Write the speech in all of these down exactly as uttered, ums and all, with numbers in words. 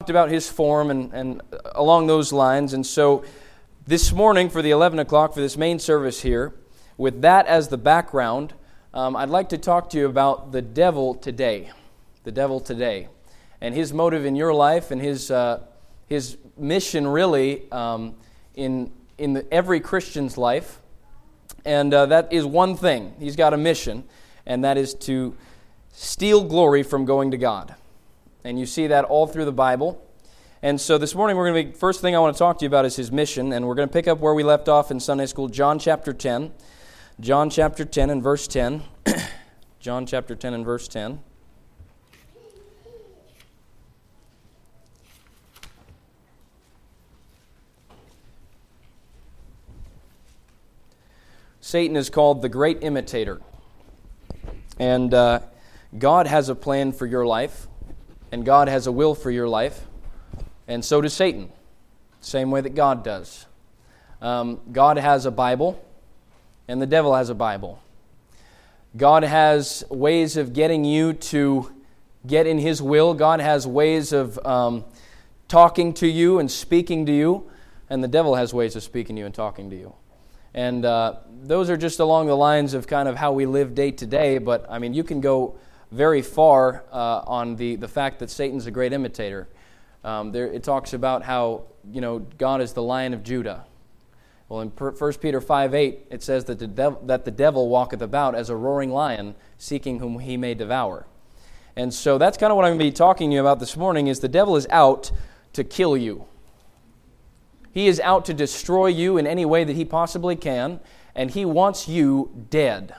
about his form and, and along those lines. And so this morning for the eleven o'clock, for this main service here, with that as the background, um, I'd like to talk to you about the devil today. The devil today. And his motive in your life and his uh, his mission really um, in, in the, every Christian's life. And uh, that is one thing. He's got a mission, and that is to steal glory from going to God. And you see that all through the Bible. And so this morning, we're going to be, first thing I want to talk to you about is his mission. And we're going to pick up where we left off in Sunday school, John chapter ten. John chapter ten and verse ten. John chapter ten and verse ten. Satan is called the great imitator. And uh, God has a plan for your life. And God has a will for your life, and so does Satan, same way that God does. Um, God has a Bible, and the devil has a Bible. God has ways of getting you to get in His will. God has ways of um, talking to you and speaking to you, and the devil has ways of speaking to you and talking to you. And uh, those are just along the lines of kind of how we live day to day, but I mean, you can go very far uh, on the, the fact that Satan's a great imitator. Um, there, it talks about how, you know, God is the Lion of Judah. Well, in First Peter five eight, it says that the, dev- that the devil walketh about as a roaring lion, seeking whom he may devour. And so that's kind of what I'm going to be talking to you about this morning, is the devil is out to kill you. He is out to destroy you in any way that he possibly can, and he wants you dead.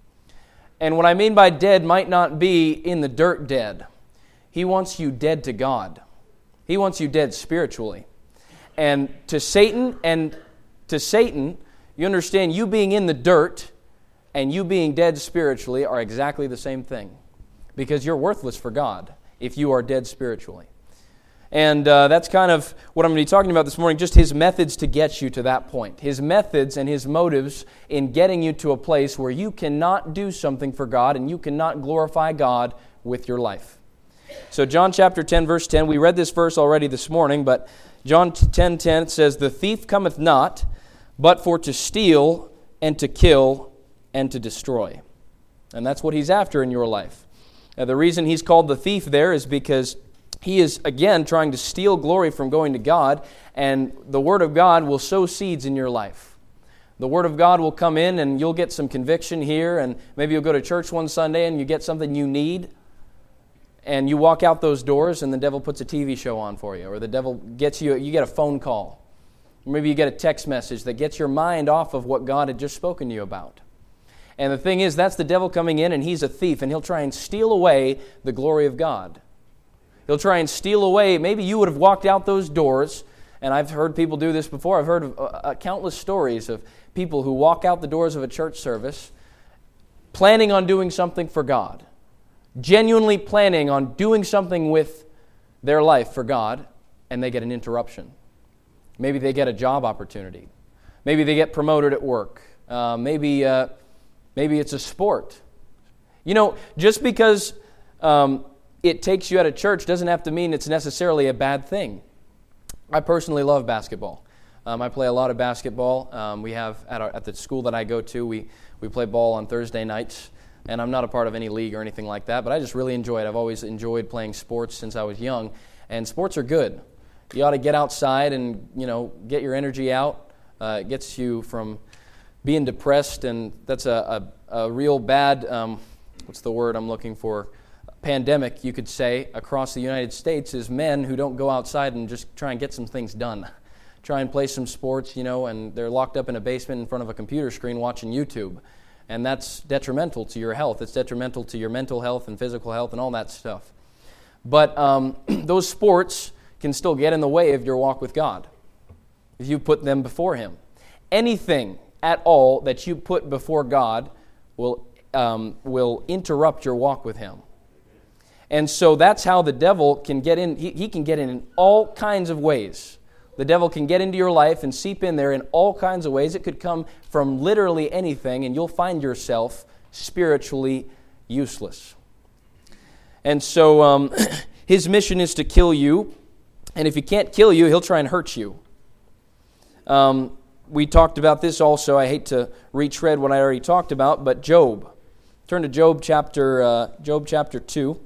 And what I mean by dead might not be in the dirt dead. He wants you dead to God. He wants you dead spiritually. And to Satan, and to Satan, you understand, you being in the dirt and you being dead spiritually are exactly the same thing. Because you're worthless for God if you are dead spiritually. And uh, that's kind of what I'm going to be talking about this morning, just his methods to get you to that point. His methods and his motives in getting you to a place where you cannot do something for God and you cannot glorify God with your life. So John chapter ten, verse ten, we read this verse already this morning, but John ten ten says, "The thief cometh not, but for to steal and to kill and to destroy." And that's what he's after in your life. Now, the reason he's called the thief there is because he is, again, trying to steal glory from going to God, and the Word of God will sow seeds in your life. The Word of God will come in, and you'll get some conviction here, and maybe you'll go to church one Sunday, and you get something you need, and you walk out those doors, and the devil puts a T V show on for you, or the devil gets you, you get a phone call. Or maybe you get a text message that gets your mind off of what God had just spoken to you about. And the thing is, that's the devil coming in, and he's a thief, and he'll try and steal away the glory of God. He'll try and steal away. Maybe you would have walked out those doors, and I've heard people do this before. I've heard of uh, countless stories of people who walk out the doors of a church service planning on doing something for God, genuinely planning on doing something with their life for God, and they get an interruption. Maybe they get a job opportunity. Maybe they get promoted at work. Uh, maybe, uh, maybe it's a sport. You know, just because Um, it takes you out of church doesn't have to mean it's necessarily a bad thing. I personally love basketball. Um, I play a lot of basketball. Um, we have, at, our, at the school that I go to, we, we play ball on Thursday nights, and I'm not a part of any league or anything like that, but I just really enjoy it. I've always enjoyed playing sports since I was young, and sports are good. You ought to get outside and, you know, get your energy out. Uh, it gets you from being depressed, and that's a, a, a real bad, um, what's the word I'm looking for, pandemic, you could say, across the United States, is men who don't go outside and just try and get some things done. Try and play some sports, you know, and they're locked up in a basement in front of a computer screen watching YouTube. And that's detrimental to your health. It's detrimental to your mental health and physical health and all that stuff. But um, those sports can still get in the way of your walk with God if you put them before Him. Anything at all that you put before God will um, will interrupt your walk with Him. And so that's how the devil can get in. He, he can get in in all kinds of ways. The devil can get into your life and seep in there in all kinds of ways. It could come from literally anything, and you'll find yourself spiritually useless. And so um, his mission is to kill you. And if he can't kill you, he'll try and hurt you. Um, we talked about this also. I hate to retread what I already talked about, but Job. Turn to Job chapter uh, Job chapter two.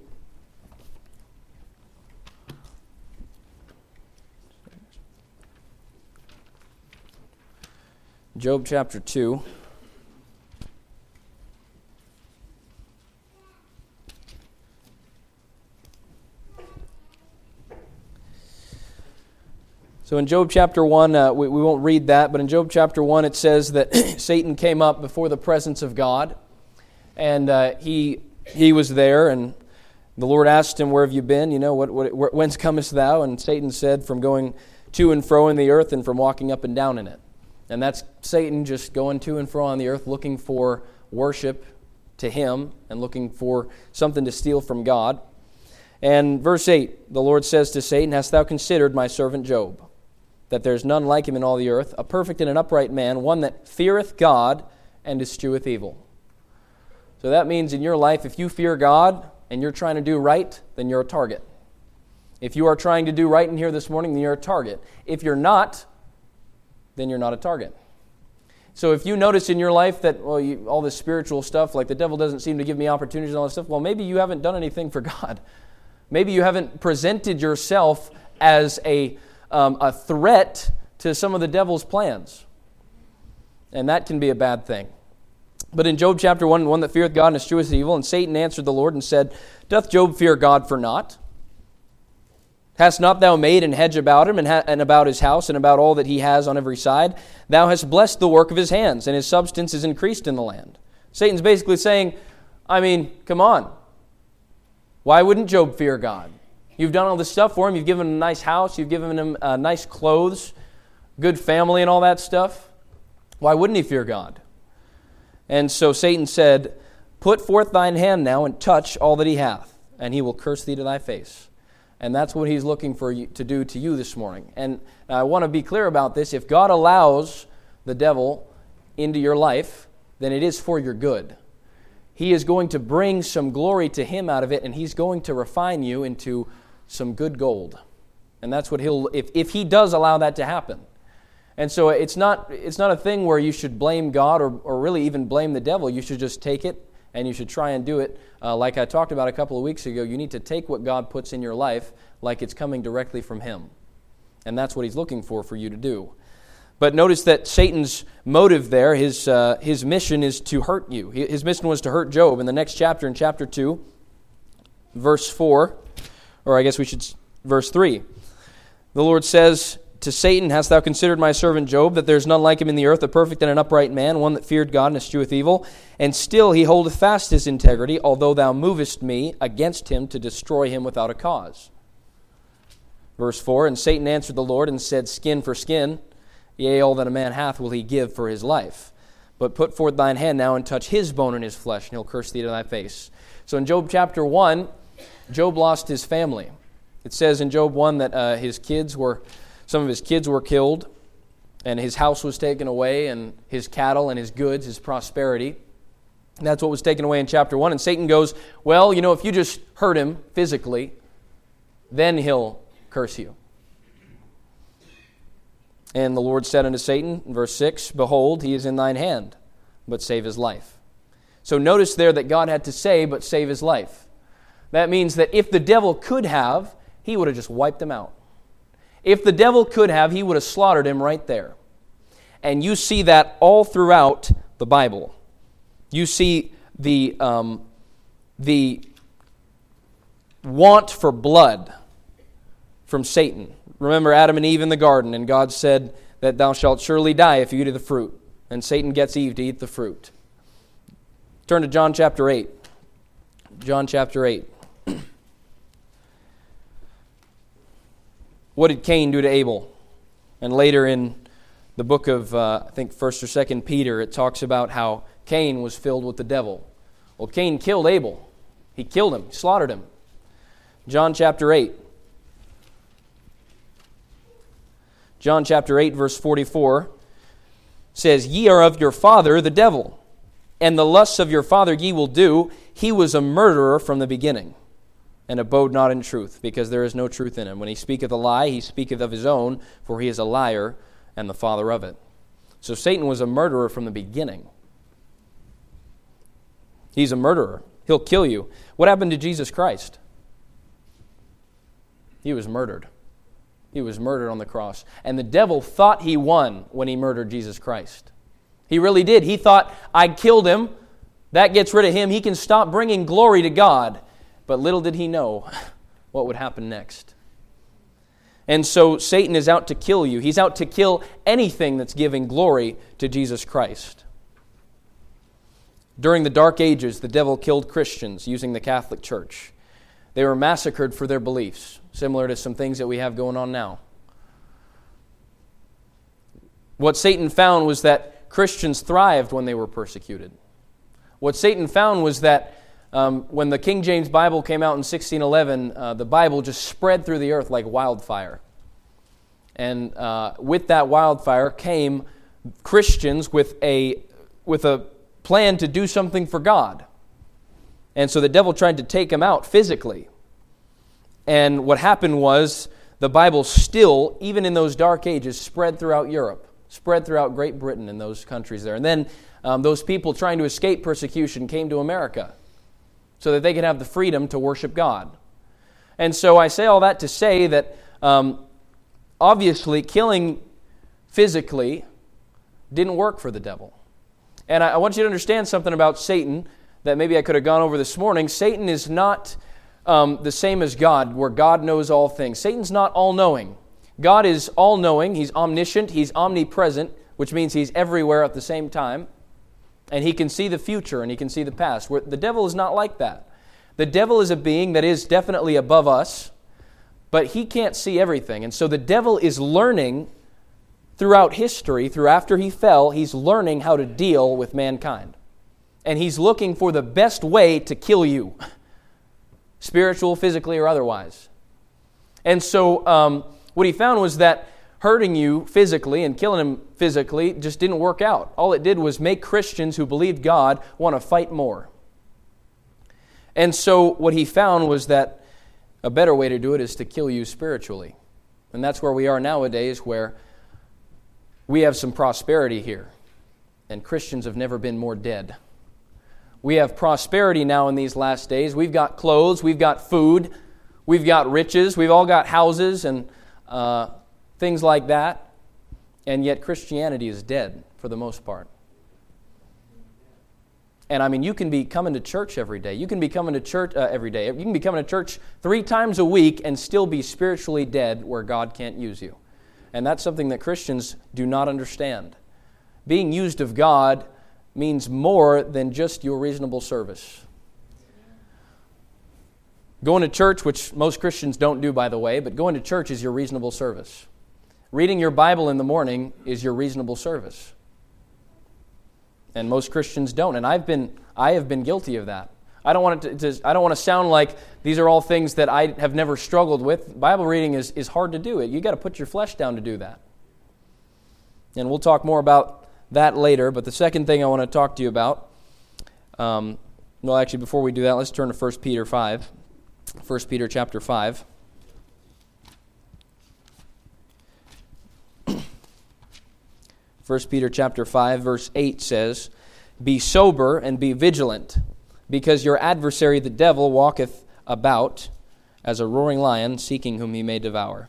Job chapter two. So in Job chapter one, uh, we, we won't read that, but in Job chapter one it says that Satan came up before the presence of God, and uh, he he was there, and the Lord asked him, "Where have you been? You know, what, what whence comest thou?" And Satan said, "From going to and fro in the earth, and from walking up and down in it." And that's Satan just going to and fro on the earth, looking for worship to him, and looking for something to steal from God. And verse eight, the Lord says to Satan, "Hast thou considered my servant Job, that there is none like him in all the earth, a perfect and an upright man, one that feareth God and escheweth evil." So that means in your life, if you fear God and you're trying to do right, then you're a target. If you are trying to do right in here this morning, then you're a target. If you're not, then you're not a target. So if you notice in your life that, well, you, all this spiritual stuff, like the devil doesn't seem to give me opportunities and all this stuff, well, maybe you haven't done anything for God. Maybe you haven't presented yourself as a Um, a threat to some of the devil's plans. And that can be a bad thing. But in Job chapter one, one that feareth God and escheweth evil, and Satan answered the Lord and said, "Doth Job fear God for naught? Hast not thou made an hedge about him, and, ha- and about his house, and about all that he has on every side? Thou hast blessed the work of his hands, and his substance is increased in the land." Satan's basically saying, I mean, come on. Why wouldn't Job fear God? You've done all this stuff for him. You've given him a nice house. You've given him uh, nice clothes, good family and all that stuff. Why wouldn't he fear God? And so Satan said, "Put forth thine hand now and touch all that he hath, and he will curse thee to thy face." And that's what he's looking for you to do to you this morning. And I want to be clear about this. If God allows the devil into your life, then it is for your good. He is going to bring some glory to him out of it, and he's going to refine you into some good gold. And that's what he'll, if, if he does allow that to happen. And so it's not it's not a thing where you should blame God or, or really even blame the devil. You should just take it, and you should try and do it uh, like I talked about a couple of weeks ago. You need to take what God puts in your life like it's coming directly from him. And that's what he's looking for for you to do. But notice that Satan's motive there, his uh, his mission is to hurt you. His mission was to hurt Job. In the next chapter, in chapter two, verse four, or I guess we should, verse three, the Lord says to Satan, "Hast thou considered my servant Job, that there is none like him in the earth, a perfect and an upright man, one that feared God and escheweth evil? And still he holdeth fast his integrity, although thou movest me against him to destroy him without a cause." Verse four, "And Satan answered the Lord and said, Skin for skin, yea, all that a man hath will he give for his life. But put forth thine hand now and touch his bone and his flesh, and he'll curse thee to thy face." So in Job chapter one, Job lost his family. It says in Job one that uh, his kids were, some of his kids were killed, and his house was taken away, and his cattle and his goods, his prosperity. And that's what was taken away in chapter one. And Satan goes, well, you know, if you just hurt him physically, then he'll curse you. And the Lord said unto Satan, in verse six, "Behold, he is in thine hand, but save his life." So notice there that God had to say, but save his life. That means that if the devil could have, he would have just wiped him out. If the devil could have, he would have slaughtered him right there. And you see that all throughout the Bible. You see the, um, the want for blood from Satan. Remember Adam and Eve in the garden, and God said that thou shalt surely die if you eat of the fruit. And Satan gets Eve to eat the fruit. Turn to John chapter eight. John chapter eight. What did Cain do to Abel? And later in the book of, uh, I think, First or Second Peter, it talks about how Cain was filled with the devil. Well, Cain killed Abel. He killed him, slaughtered him. John chapter eight. John chapter eight, verse forty-four says, "Ye are of your father the devil, and the lusts of your father ye will do. He was a murderer from the beginning, and abode not in truth, because there is no truth in him. When he speaketh a lie, he speaketh of his own, for he is a liar and the father of it. So Satan was a murderer from the beginning. He's a murderer. He'll kill you. What happened to Jesus Christ? He was murdered. He was murdered on the cross. And the devil thought he won when he murdered Jesus Christ. He really did. He thought, I killed him. That gets rid of him. He can stop bringing glory to God. But little did he know what would happen next. And so Satan is out to kill you. He's out to kill anything that's giving glory to Jesus Christ. During the Dark Ages, the devil killed Christians using the Catholic Church. They were massacred for their beliefs, similar to some things that we have going on now. What Satan found was that Christians thrived when they were persecuted. What Satan found was that um, when the King James Bible came out in sixteen eleven, uh, the Bible just spread through the earth like wildfire. And uh, with that wildfire came Christians with a with a plan to do something for God. And so the devil tried to take him out physically. And what happened was the Bible still, even in those dark ages, spread throughout Europe, spread throughout Great Britain and those countries there. And then um, those people trying to escape persecution came to America so that they could have the freedom to worship God. And so I say all that to say that um, obviously killing physically didn't work for the devil. And I, I want you to understand something about Satan that maybe I could have gone over this morning. Satan is not um, the same as God, where God knows all things. Satan's not all-knowing. God is all-knowing. He's omniscient. He's omnipresent, which means he's everywhere at the same time. And he can see the future and he can see the past. Where the devil is not like that. The devil is a being that is definitely above us, but he can't see everything. And so the devil is learning throughout history, through after he fell, he's learning how to deal with mankind. And he's looking for the best way to kill you, spiritual, physically, or otherwise. And so um, what he found was that hurting you physically and killing him physically just didn't work out. All it did was make Christians who believed God want to fight more. And so what he found was that a better way to do it is to kill you spiritually. And that's where we are nowadays, where we have some prosperity here. And Christians have never been more dead. We have prosperity now in these last days. We've got clothes, we've got food, we've got riches, we've all got houses and uh, things like that. And yet Christianity is dead for the most part. And I mean, you can be coming to church every day. You can be coming to church uh, every day. You can be coming to church three times a week and still be spiritually dead where God can't use you. And that's something that Christians do not understand. Being used of God means more than just your reasonable service. Going to church, which most Christians don't do, by the way, but going to church is your reasonable service. Reading your Bible in the morning is your reasonable service. And most Christians don't. And I've been, I have been guilty of that. I don't want it to, to I don't want to sound like these are all things that I have never struggled with. Bible reading is, is hard to do. It. You got to put your flesh down to do that. And we'll talk more about that later. But the second thing I want to talk to you about, um, well, actually, before we do that, let's turn to First Peter five. First Peter chapter five. First Peter chapter five, verse eight says, "Be sober and be vigilant, because your adversary the devil walketh about as a roaring lion, seeking whom he may devour."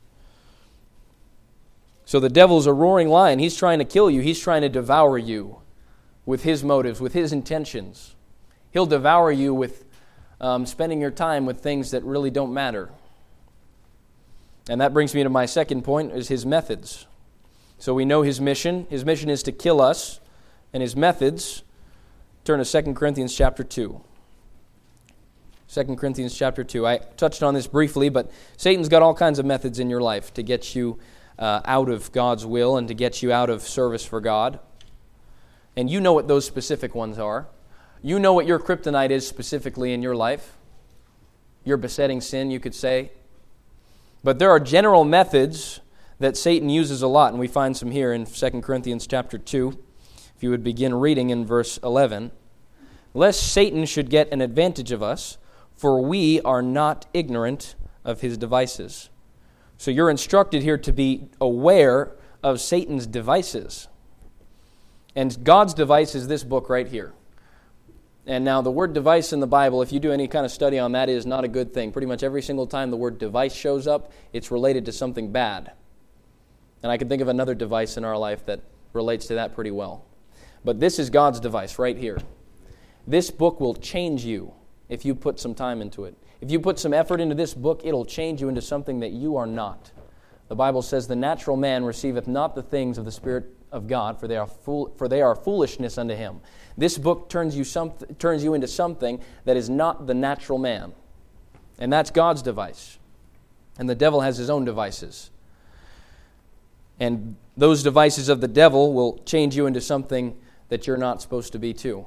So the devil's a roaring lion. He's trying to kill you. He's trying to devour you with his motives, with his intentions. He'll devour you with um, spending your time with things that really don't matter. And that brings me to my second point, is his methods. So we know his mission. His mission is to kill us. And his methods, turn to Second Corinthians chapter two. Second Corinthians chapter two. I touched on this briefly, but Satan's got all kinds of methods in your life to get you uh, out of God's will and to get you out of service for God. And you know what those specific ones are. You know what your kryptonite is specifically in your life. Your besetting sin, you could say. But there are general methods that Satan uses a lot, and we find some here in Second Corinthians chapter two. If you would begin reading in verse eleven. "Lest Satan should get an advantage of us, for we are not ignorant of his devices. So you're instructed here to be aware of Satan's devices. And God's device is this book right here. And now the word device in the Bible, if you do any kind of study on that, is not a good thing. Pretty much every single time the word device shows up, it's related to something bad. And I can think of another device in our life that relates to that pretty well. But this is God's device right here. This book will change you if you put some time into it. If you put some effort into this book, it'll change you into something that you are not. The Bible says, the natural man receiveth not the things of the Spirit of God, for they are fool, for they are foolishness unto him. This book turns you some, turns you into something that is not the natural man. And that's God's device. And the devil has his own devices. And those devices of the devil will change you into something that you're not supposed to be too.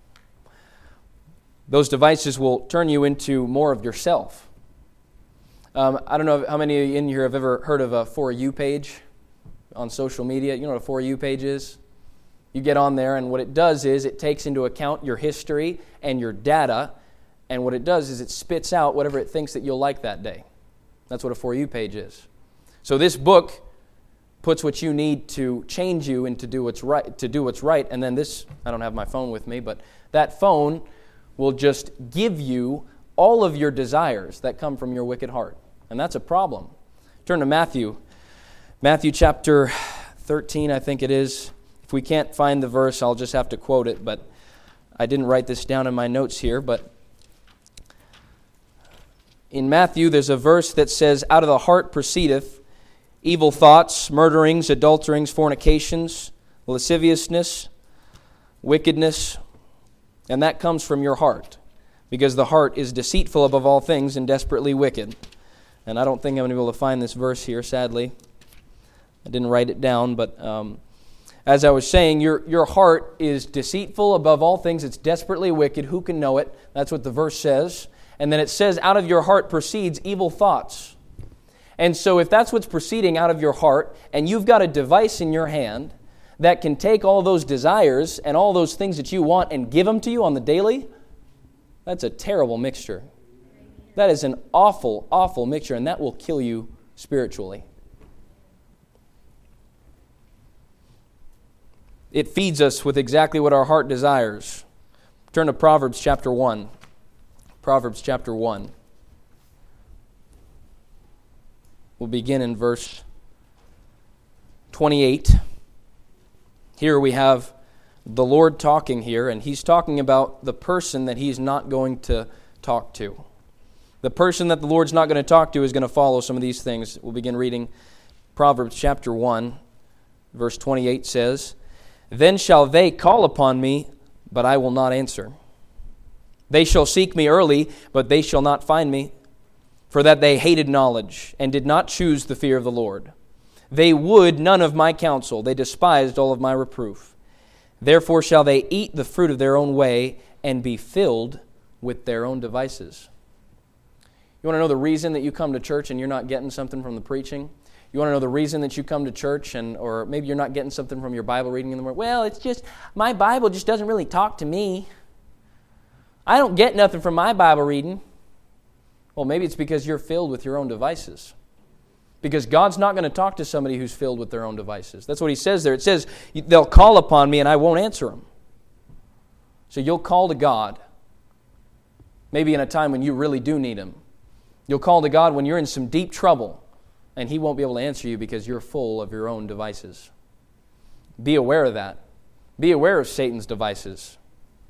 Those devices will turn you into more of yourself. Um, I don't know how many of you in here have ever heard of a For You page on social media. You know what a For You page is? You get on there, and what it does is it takes into account your history and your data, and what it does is it spits out whatever it thinks that you'll like that day. That's what a For You page is. So this book puts what you need to change you and to do what's right, to do what's right, and then this, I don't have my phone with me, but that phone will just give you all of your desires that come from your wicked heart. And that's a problem. Turn to Matthew. Matthew chapter thirteen, I think it is. If we can't find the verse, I'll just have to quote it, but I didn't write this down in my notes here, but in Matthew there's a verse that says, out of the heart proceedeth evil thoughts, murderings, adulterings, fornications, lasciviousness, wickedness, and that comes from your heart, because the heart is deceitful above all things and desperately wicked. And I don't think I'm going to be able to find this verse here, sadly. I didn't write it down, but um, as I was saying, your, your heart is deceitful above all things. It's desperately wicked. Who can know it? That's what the verse says. And then it says, out of your heart proceeds evil thoughts. And so if that's what's proceeding out of your heart, and you've got a device in your hand that can take all those desires and all those things that you want and give them to you on the daily, that's a terrible mixture. That is an awful, awful mixture, and that will kill you spiritually. It feeds us with exactly what our heart desires. Turn to Proverbs chapter one. Proverbs chapter one. We'll begin in verse twenty-eight. Here we have the Lord talking here, and He's talking about the person that He's not going to talk to. The person that the Lord's not going to talk to is going to follow some of these things. We'll begin reading Proverbs chapter one, verse twenty-eight says, Then shall they call upon me, but I will not answer. They shall seek me early, but they shall not find me, for that they hated knowledge, and did not choose the fear of the Lord. They would none of my counsel, they despised all of my reproof. Therefore shall they eat the fruit of their own way, and be filled with their own devices. You want to know the reason that you come to church and you're not getting something from the preaching? You want to know the reason that you come to church and or maybe you're not getting something from your Bible reading in the morning? Well, it's just, my Bible just doesn't really talk to me. I don't get nothing from my Bible reading. Well, maybe it's because you're filled with your own devices. Because God's not going to talk to somebody who's filled with their own devices. That's what He says there. It says, they'll call upon me and I won't answer them. So you'll call to God, maybe in a time when you really do need Him. You'll call to God when you're in some deep trouble, and He won't be able to answer you because you're full of your own devices. Be aware of that. Be aware of Satan's devices.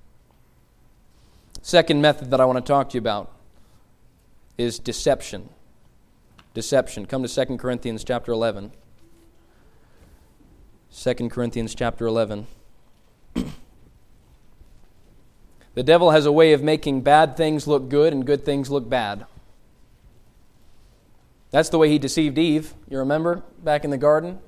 Second method that I want to talk to you about is deception. Deception. Come to Second Corinthians chapter eleven. Second Corinthians chapter eleven. The devil has a way of making bad things look good and good things look bad. That's the way he deceived Eve. You remember back in the garden?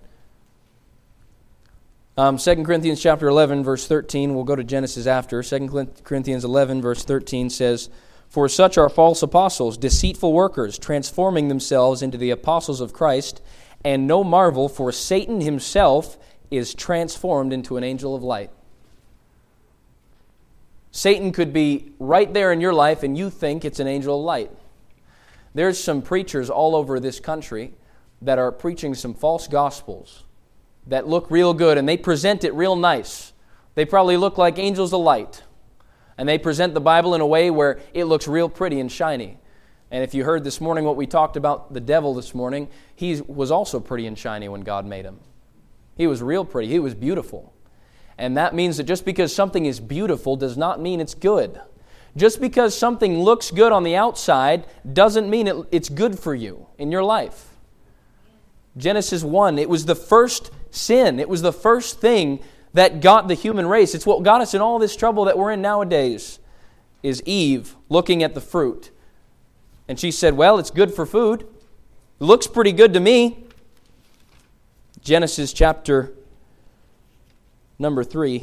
Um, Second Corinthians chapter eleven, verse thirteen. We'll go to Genesis after. Second Corinthians eleven, verse thirteen says, For such are false apostles, deceitful workers, transforming themselves into the apostles of Christ, and no marvel, for Satan himself is transformed into an angel of light. Satan could be right there in your life and you think it's an angel of light. There's some preachers all over this country that are preaching some false gospels that look real good, and they present it real nice. They probably look like angels of light. And they present the Bible in a way where it looks real pretty and shiny. And if you heard this morning what we talked about the devil this morning, he was also pretty and shiny when God made him. He was real pretty. He was beautiful. And that means that just because something is beautiful does not mean it's good. Just because something looks good on the outside doesn't mean it, it's good for you in your life. Genesis one, it was the first sin. It was the first thing that got the human race. It's what got us in all this trouble that we're in nowadays, is Eve looking at the fruit. And she said, well, it's good for food. It looks pretty good to me. Genesis chapter number three.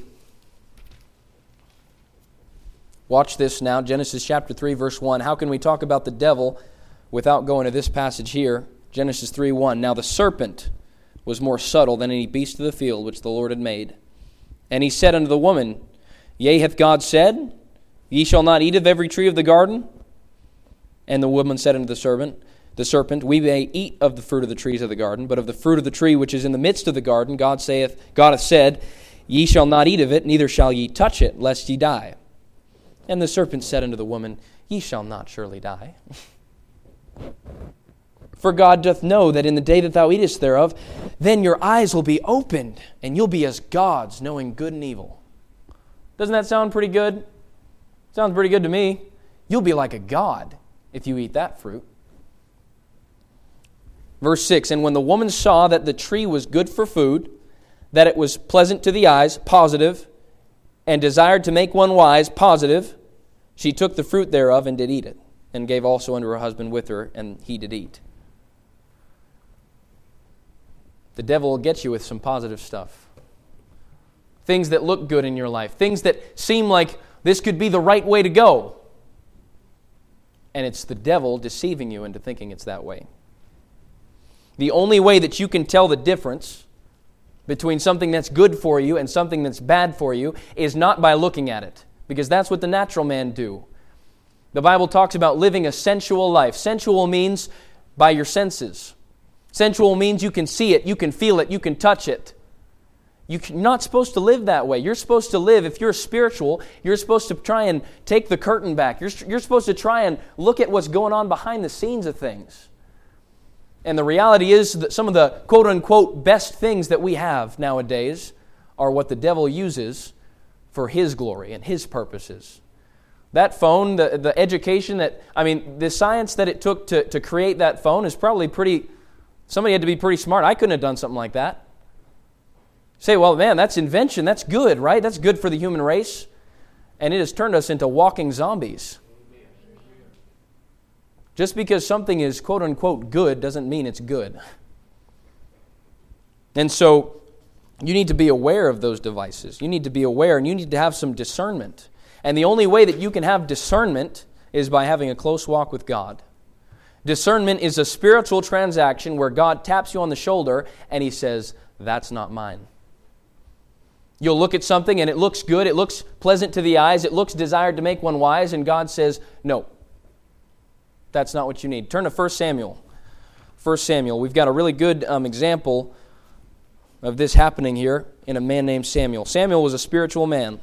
Watch this now. Genesis chapter three, verse one. How can we talk about the devil without going to this passage here? Genesis three one. Now the serpent was more subtle than any beast of the field which the Lord had made. And he said unto the woman, Yea, hath God said, Ye shall not eat of every tree of the garden? And the woman said unto the serpent, the serpent, We may eat of the fruit of the trees of the garden, but of the fruit of the tree which is in the midst of the garden, God saith, God hath said, Ye shall not eat of it, neither shall ye touch it, lest ye die. And the serpent said unto the woman, Ye shall not surely die. For God doth know that in the day that thou eatest thereof, then your eyes will be opened, and you'll be as gods, knowing good and evil. Doesn't that sound pretty good? Sounds pretty good to me. You'll be like a god if you eat that fruit. Verse six, And when the woman saw that the tree was good for food, that it was pleasant to the eyes, positive, and desired to make one wise, positive, she took the fruit thereof and did eat it, and gave also unto her husband with her, and he did eat. The devil will get you with some positive stuff. Things that look good in your life. Things that seem like this could be the right way to go. And it's the devil deceiving you into thinking it's that way. The only way that you can tell the difference between something that's good for you and something that's bad for you is not by looking at it, because that's what the natural man do. The Bible talks about living a sensual life. Sensual means by your senses. Sensual means you can see it, you can feel it, you can touch it. You're not supposed to live that way. You're supposed to live, if you're spiritual, you're supposed to try and take the curtain back. You're, you're supposed to try and look at what's going on behind the scenes of things. And the reality is that some of the quote-unquote best things that we have nowadays are what the devil uses for his glory and his purposes. That phone, the, the education that, I mean, the science that it took to, to create that phone is probably pretty, somebody had to be pretty smart. I couldn't have done something like that. Say, well, man, that's invention. That's good, right? That's good for the human race. And it has turned us into walking zombies. Just because something is quote-unquote good doesn't mean it's good. And so you need to be aware of those devices. You need to be aware, and you need to have some discernment. And the only way that you can have discernment is by having a close walk with God. Discernment is a spiritual transaction where God taps you on the shoulder and He says, that's not mine. You'll look at something and it looks good, it looks pleasant to the eyes, it looks desired to make one wise, and God says, no, that's not what you need. Turn to First Samuel. First Samuel. We've got a really good um, example of this happening here in a man named Samuel. Samuel was a spiritual man.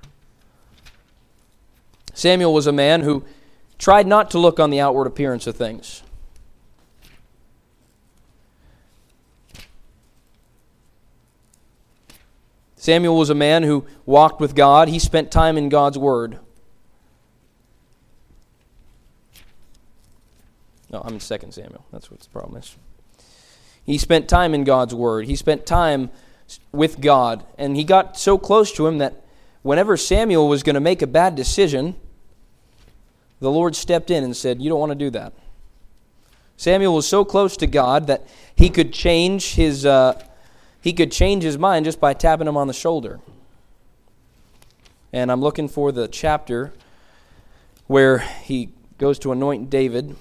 Samuel was a man who tried not to look on the outward appearance of things. Samuel was a man who walked with God. He spent time in God's Word. No, I'm in Second Samuel. That's what the problem is. He spent time in God's Word. He spent time with God. And he got so close to Him that whenever Samuel was going to make a bad decision, the Lord stepped in and said, you don't want to do that. Samuel was so close to God that he could change his... Uh, He could change his mind just by tapping him on the shoulder. And I'm looking for the chapter where he goes to anoint David.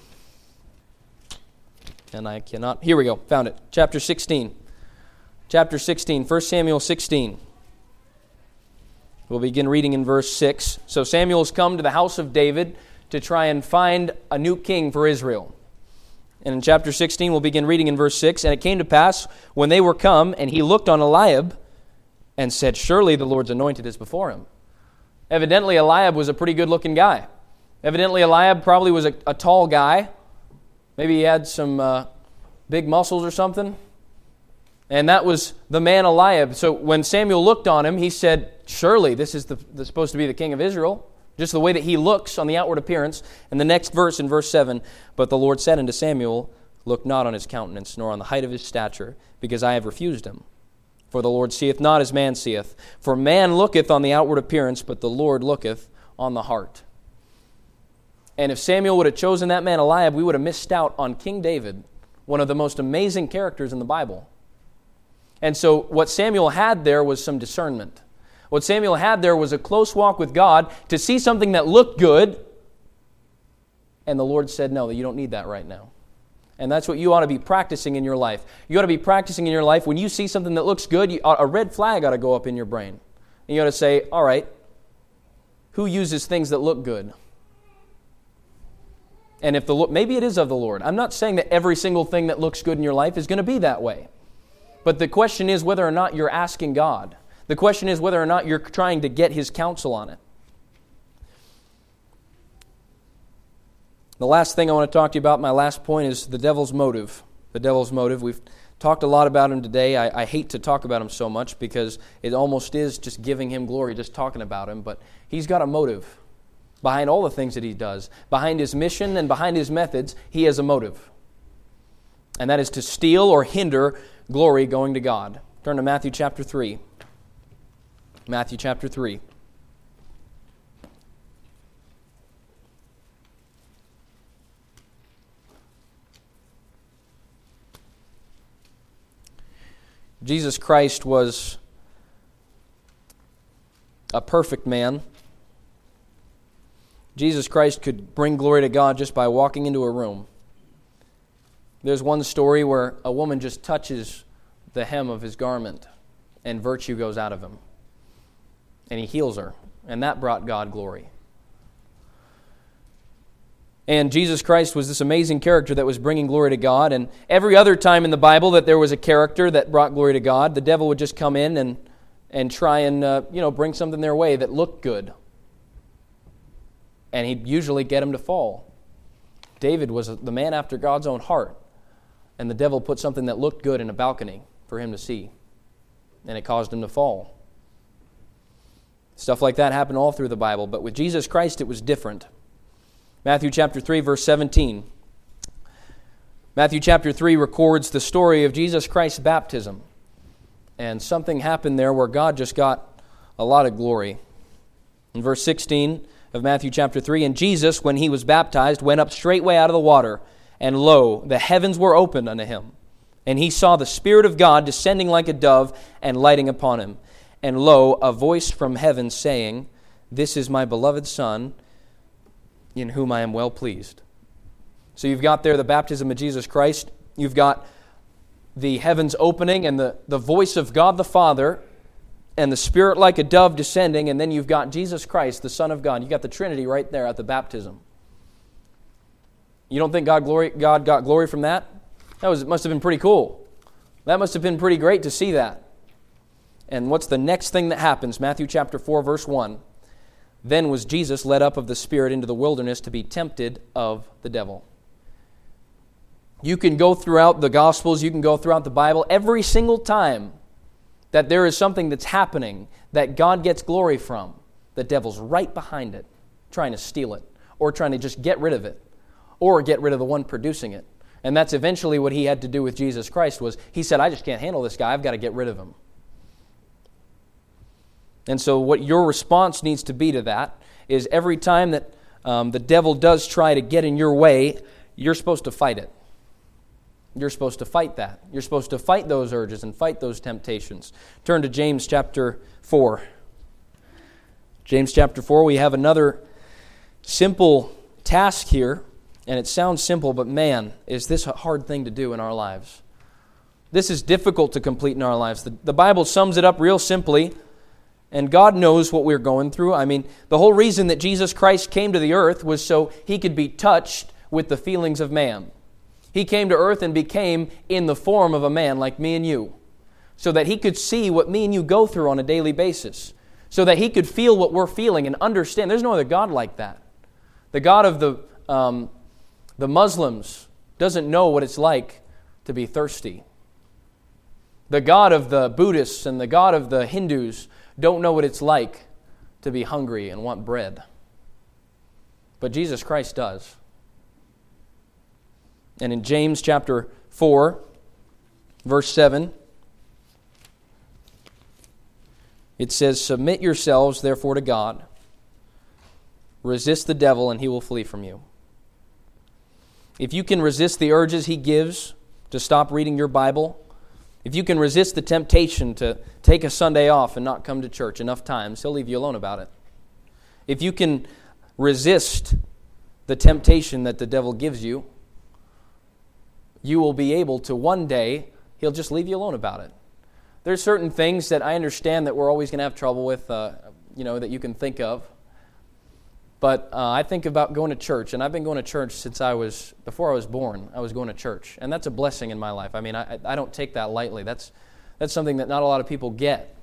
And I cannot... Here we go. Found it. Chapter sixteen. Chapter sixteen. First Samuel sixteen. We'll begin reading in verse six. So Samuel's come to the house of David to try and find a new king for Israel. And in chapter sixteen, we'll begin reading in verse six. And it came to pass, when they were come, and he looked on Eliab, and said, surely the Lord's anointed is before him. Evidently, Eliab was a pretty good-looking guy. Evidently, Eliab probably was a, a tall guy. Maybe he had some uh, big muscles or something. And that was the man Eliab. So when Samuel looked on him, he said, surely this is the, the, supposed to be the king of Israel. Just the way that he looks on the outward appearance. And the next verse in verse seven, but the Lord said unto Samuel, look not on his countenance, nor on the height of his stature, because I have refused him. For the Lord seeth not as man seeth. For man looketh on the outward appearance, but the Lord looketh on the heart. And if Samuel would have chosen that man Eliab, we would have missed out on King David, one of the most amazing characters in the Bible. And so what Samuel had there was some discernment. What Samuel had there was a close walk with God to see something that looked good, and the Lord said, no, you don't need that right now. And that's what you ought to be practicing in your life. You ought to be practicing in your life when you see something that looks good, you, a red flag ought to go up in your brain. And you ought to say, all right, who uses things that look good? And if the maybe it is of the Lord. I'm not saying that every single thing that looks good in your life is going to be that way. But the question is whether or not you're asking God. The question is whether or not you're trying to get His counsel on it. The last thing I want to talk to you about, my last point, is the devil's motive. The devil's motive. We've talked a lot about him today. I, I hate to talk about him so much because it almost is just giving him glory, just talking about him. But he's got a motive behind all the things that he does. Behind his mission and behind his methods, he has a motive. And that is to steal or hinder glory going to God. Turn to Matthew chapter three. Matthew chapter three. Jesus Christ was a perfect man. Jesus Christ could bring glory to God just by walking into a room. There's one story where a woman just touches the hem of his garment and virtue goes out of him. And he heals her. And that brought God glory. And Jesus Christ was this amazing character that was bringing glory to God. And every other time in the Bible that there was a character that brought glory to God, the devil would just come in and, and try and uh, you know bring something their way that looked good. And he'd usually get them to fall. David was the man after God's own heart. And the devil put something that looked good in a balcony for him to see. And it caused him to fall. Stuff like that happened all through the Bible. But with Jesus Christ, it was different. Matthew chapter three, verse seventeen. Matthew chapter three records the story of Jesus Christ's baptism. And something happened there where God just got a lot of glory. In verse sixteen of Matthew chapter three, and Jesus, when he was baptized, went up straightway out of the water, and lo, the heavens were opened unto him. And he saw the Spirit of God descending like a dove and lighting upon him. And lo, a voice from heaven saying, this is my beloved Son, in whom I am well pleased. So you've got there the baptism of Jesus Christ. You've got the heavens opening and the, the voice of God the Father and the Spirit like a dove descending, and then you've got Jesus Christ, the Son of God. You've got the Trinity right there at the baptism. You don't think God glory God got glory from that? That was must have been pretty cool. That must have been pretty great to see that. And what's the next thing that happens? Matthew chapter four, verse one. Then was Jesus led up of the Spirit into the wilderness to be tempted of the devil. You can go throughout the Gospels, you can go throughout the Bible, every single time that there is something that's happening that God gets glory from, the devil's right behind it, trying to steal it, or trying to just get rid of it, or get rid of the one producing it. And that's eventually what he had to do with Jesus Christ was, he said, I just can't handle this guy, I've got to get rid of him. And so what your response needs to be to that is every time that um, the devil does try to get in your way, you're supposed to fight it. You're supposed to fight that. You're supposed to fight those urges and fight those temptations. Turn to James chapter four. James chapter four, we have another simple task here, and it sounds simple, but man, is this a hard thing to do in our lives. This is difficult to complete in our lives. The, the Bible sums it up real simply. And God knows what we're going through. I mean, the whole reason that Jesus Christ came to the earth was so He could be touched with the feelings of man. He came to earth and became in the form of a man like me and you, so that He could see what me and you go through on a daily basis, so that He could feel what we're feeling and understand. There's no other God like that. The God of the, um, the Muslims doesn't know what it's like to be thirsty. The God of the Buddhists and the God of the Hindus don't know what it's like to be hungry and want bread. But Jesus Christ does. And in James chapter four, verse seven, it says, "Submit yourselves therefore to God. Resist the devil, and he will flee from you." If you can resist the urges he gives to stop reading your Bible, if you can resist the temptation to take a Sunday off and not come to church enough times, he'll leave you alone about it. If you can resist the temptation that the devil gives you, you will be able to one day, he'll just leave you alone about it. There's certain things that I understand that we're always going to have trouble with, uh, you know, that you can think of. But uh, I think about going to church, and I've been going to church since I was, before I was born, I was going to church. And that's a blessing in my life. I mean, I, I don't take that lightly. That's that's something that not a lot of people get.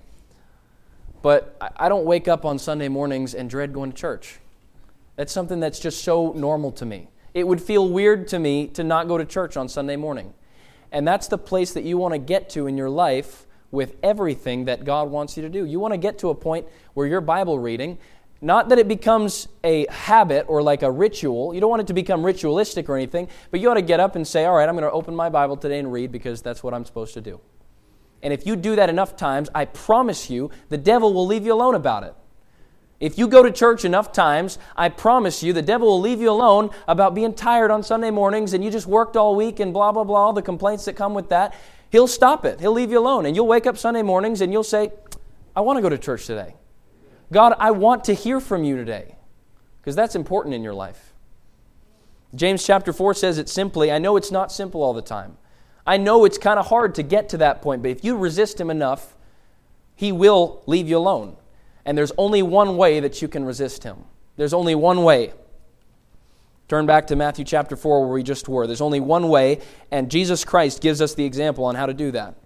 But I, I don't wake up on Sunday mornings and dread going to church. That's something that's just so normal to me. It would feel weird to me to not go to church on Sunday morning. And that's the place that you want to get to in your life with everything that God wants you to do. You want to get to a point where your Bible reading, not that it becomes a habit or like a ritual. You don't want it to become ritualistic or anything, but you ought to get up and say, all right, I'm going to open my Bible today and read because that's what I'm supposed to do. And if you do that enough times, I promise you, the devil will leave you alone about it. If you go to church enough times, I promise you, the devil will leave you alone about being tired on Sunday mornings and you just worked all week and blah, blah, blah, the complaints that come with that. He'll stop it. He'll leave you alone. And you'll wake up Sunday mornings and you'll say, I want to go to church today. God, I want to hear from you today, because that's important in your life. James chapter four says it simply. I know it's not simple all the time. I know it's kind of hard to get to that point, but if you resist him enough, he will leave you alone. And there's only one way that you can resist him. There's only one way. Turn back to Matthew chapter four where we just were. There's only one way, and Jesus Christ gives us the example on how to do that.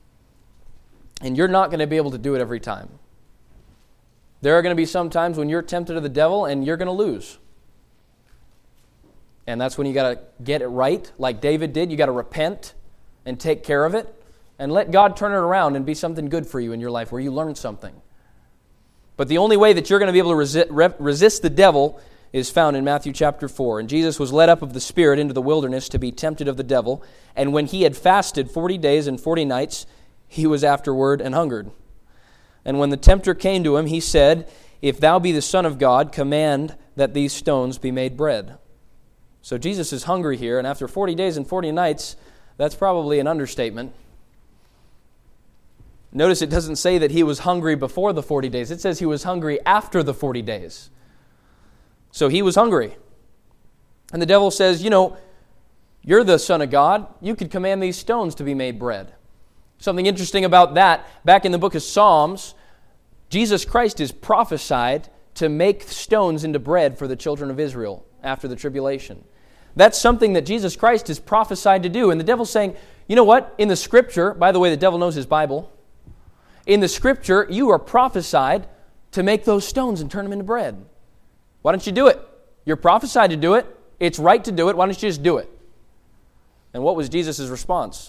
And you're not going to be able to do it every time. There are going to be some times when you're tempted of the devil and you're going to lose. And that's when you got to get it right, like David did. You got to repent and take care of it and let God turn it around and be something good for you in your life where you learn something. But the only way that you're going to be able to resist, resist the devil is found in Matthew chapter four. And Jesus was led up of the Spirit into the wilderness to be tempted of the devil. And when he had fasted forty days and forty nights, he was afterward and hungered. And when the tempter came to him, he said, If thou be the Son of God, command that these stones be made bread. So Jesus is hungry here, and after forty days and forty nights, that's probably an understatement. Notice it doesn't say that he was hungry before the forty days. It says he was hungry after the forty days. So he was hungry. And the devil says, you know, you're the Son of God. You could command these stones to be made bread. Something interesting about that, back in the book of Psalms, Jesus Christ is prophesied to make stones into bread for the children of Israel after the tribulation. That's something that Jesus Christ is prophesied to do. And the devil's saying, you know what? In the Scripture, by the way, the devil knows his Bible. In the Scripture, you are prophesied to make those stones and turn them into bread. Why don't you do it? You're prophesied to do it. It's right to do it. Why don't you just do it? And what was Jesus' response?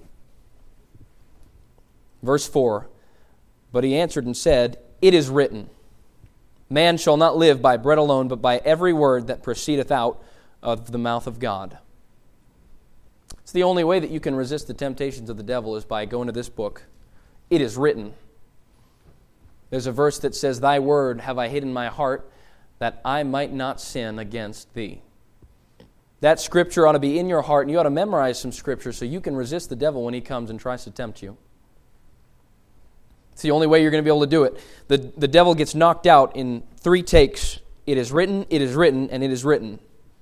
Verse four, But he answered and said, It is written, Man shall not live by bread alone, but by every word that proceedeth out of the mouth of God. It's the only way that you can resist the temptations of the devil is by going to this book. It is written. There's a verse that says, Thy word have I hid in my heart, that I might not sin against thee. That scripture ought to be in your heart, and you ought to memorize some scripture so you can resist the devil when he comes and tries to tempt you. It's the only way you're going to be able to do it. The, the devil gets knocked out in three takes. It is written, it is written, and it is written.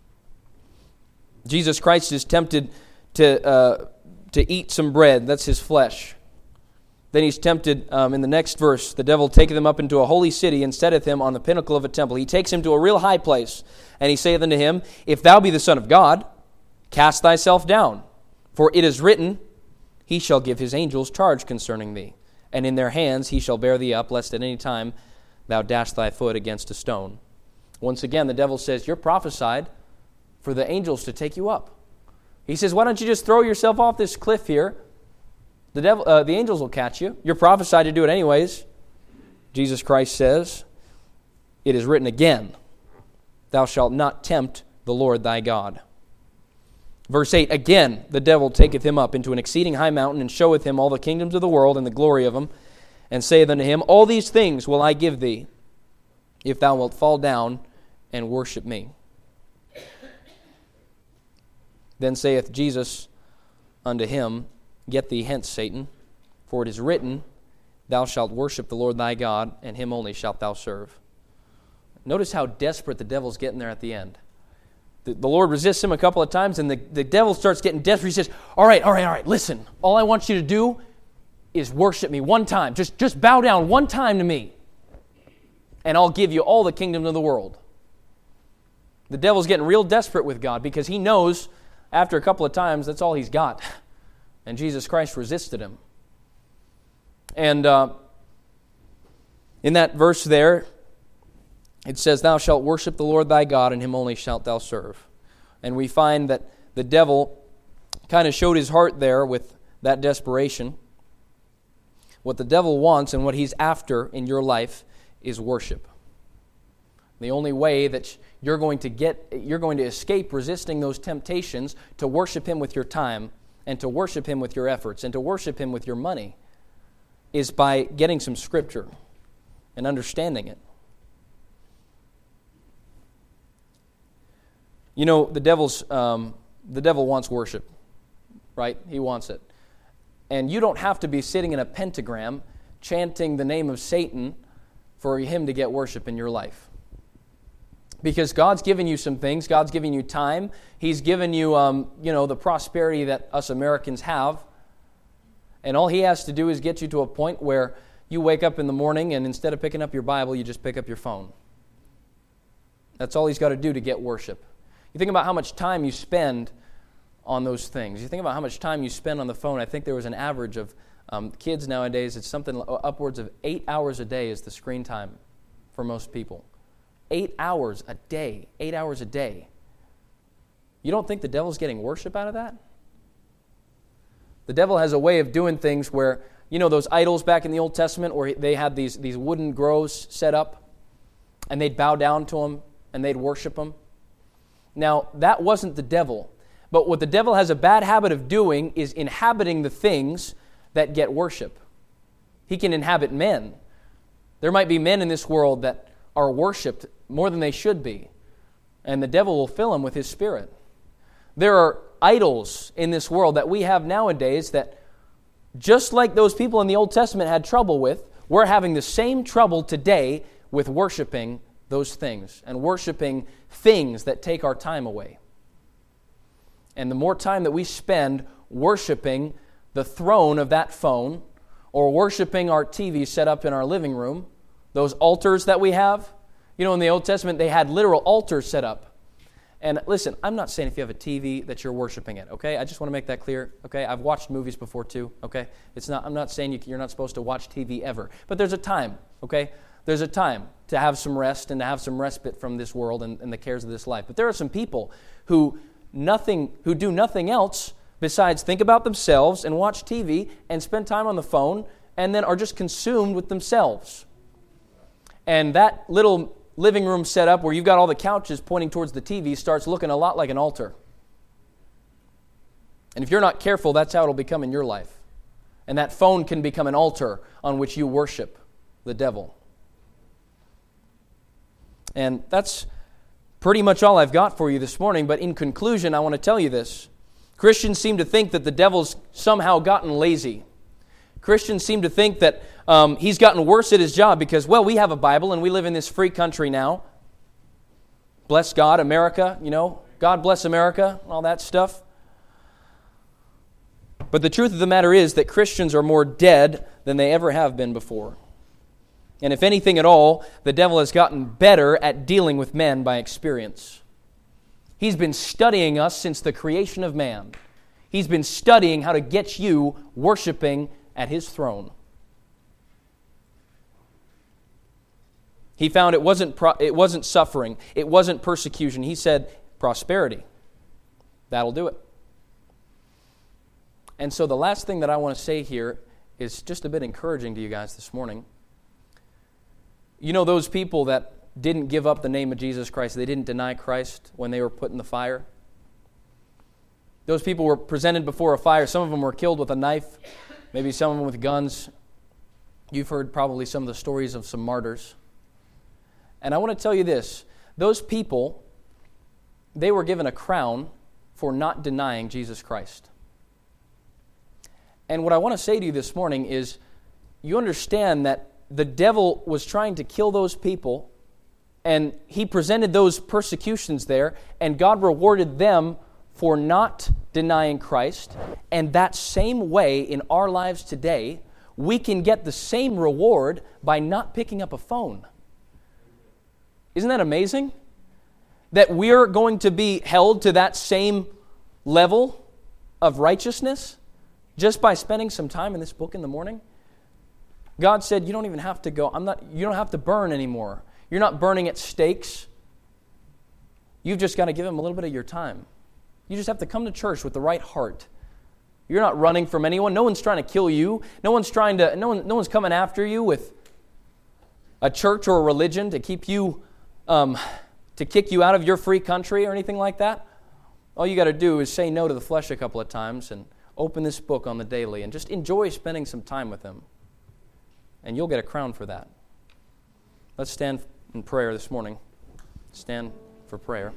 Jesus Christ is tempted to, uh, to eat some bread. That's his flesh. Then he's tempted um, in the next verse. The devil taketh him up into a holy city and setteth him on the pinnacle of a temple. He takes him to a real high place, and he saith unto him, If thou be the Son of God, cast thyself down. For it is written, He shall give his angels charge concerning thee, and in their hands he shall bear thee up, lest at any time thou dash thy foot against a stone. Once again, the devil says, You're prophesied for the angels to take you up. He says, Why don't you just throw yourself off this cliff here? The devil, uh, the angels will catch you. You're prophesied to do it anyways. Jesus Christ says, It is written again, Thou shalt not tempt the Lord thy God. Verse eight, Again the devil taketh him up into an exceeding high mountain, and showeth him all the kingdoms of the world and the glory of them, and saith unto him, All these things will I give thee, if thou wilt fall down and worship me. Then saith Jesus unto him, Get thee hence, Satan, for it is written, Thou shalt worship the Lord thy God, and him only shalt thou serve. Notice how desperate the devil's getting there at the end. The, the Lord resists him a couple of times, and the, the devil starts getting desperate. He says, All right, all right, all right, listen. All I want you to do is worship me one time. Just, just bow down one time to me, and I'll give you all the kingdoms of the world. The devil's getting real desperate with God because he knows after a couple of times that's all he's got. And Jesus Christ resisted him. And uh, in that verse there, it says, Thou shalt worship the Lord thy God, and him only shalt thou serve. And we find that the devil kind of showed his heart there with that desperation. What the devil wants and what he's after in your life is worship. The only way that you're going to get, you're going to escape resisting those temptations to worship him with your time, and to worship him with your efforts, and to worship him with your money, is by getting some scripture and understanding it. You know, the devil's um, the devil wants worship, right? He wants it. And you don't have to be sitting in a pentagram chanting the name of Satan for him to get worship in your life. Because God's given you some things. God's given you time. He's given you, um, you know, the prosperity that us Americans have. And all He has to do is get you to a point where you wake up in the morning and instead of picking up your Bible, you just pick up your phone. That's all He's got to do to get worship. You think about how much time you spend on those things. You think about how much time you spend on the phone. I think there was an average of um, kids nowadays, it's something upwards of eight hours a day is the screen time for most people. Eight hours a day. Eight hours a day. You don't think the devil's getting worship out of that? The devil has a way of doing things where, you know, those idols back in the Old Testament where they had these, these wooden groves set up and they'd bow down to them and they'd worship them. Now, that wasn't the devil. But what the devil has a bad habit of doing is inhabiting the things that get worship. He can inhabit men. There might be men in this world that are worshipped more than they should be, and the devil will fill them with his spirit. There are idols in this world that we have nowadays that, just like those people in the Old Testament had trouble with, we're having the same trouble today with worshiping those things and worshiping things that take our time away. And the more time that we spend worshiping the throne of that phone or worshiping our T V set up in our living room, those altars that we have, you know, in the Old Testament, they had literal altars set up. And listen, I'm not saying if you have a T V that you're worshiping it, okay? I just want to make that clear, okay? I've watched movies before too, okay? It's not. I'm not saying you, you're not supposed to watch T V ever. But there's a time, okay? There's a time to have some rest and to have some respite from this world and, and the cares of this life. But there are some people who nothing, who do nothing else besides think about themselves and watch T V and spend time on the phone and then are just consumed with themselves. And that little living room setup where you've got all the couches pointing towards the T V starts looking a lot like an altar. And if you're not careful, that's how it'll become in your life. And that phone can become an altar on which you worship the devil. And that's pretty much all I've got for you this morning. But in conclusion, I want to tell you this. Christians seem to think that the devil's somehow gotten lazy. Christians seem to think that um, he's gotten worse at his job because, well, we have a Bible and we live in this free country now. Bless God, America, you know. God bless America, all that stuff. But the truth of the matter is that Christians are more dead than they ever have been before. And if anything at all, the devil has gotten better at dealing with men by experience. He's been studying us since the creation of man. He's been studying how to get you worshiping at his throne. He found it wasn't pro- it wasn't suffering, it wasn't persecution. He said prosperity. That'll do it. And so the last thing that I want to say here is just a bit encouraging to you guys this morning. You know those people that didn't give up the name of Jesus Christ, they didn't deny Christ when they were put in the fire? Those people were presented before a fire. Some of them were killed with a knife, maybe some of them with guns. You've heard probably some of the stories of some martyrs. And I want to tell you this, those people, they were given a crown for not denying Jesus Christ. And what I want to say to you this morning is, you understand that the devil was trying to kill those people, and he presented those persecutions there, and God rewarded them for not denying Christ. And that same way in our lives today, we can get the same reward by not picking up a phone. Isn't that amazing? That we're going to be held to that same level of righteousness just by spending some time in this book in the morning? God said, you don't even have to go, I'm not, you don't have to burn anymore. You're not burning at stakes. You've just got to give him a little bit of your time. You just have to come to church with the right heart. You're not running from anyone. No one's trying to kill you. No one's trying to, no one, no one's coming after you with a church or a religion to keep you, um, to kick you out of your free country or anything like that. All you got to do is say no to the flesh a couple of times and open this book on the daily and just enjoy spending some time with him. And you'll get a crown for that. Let's stand in prayer this morning. Stand for prayer.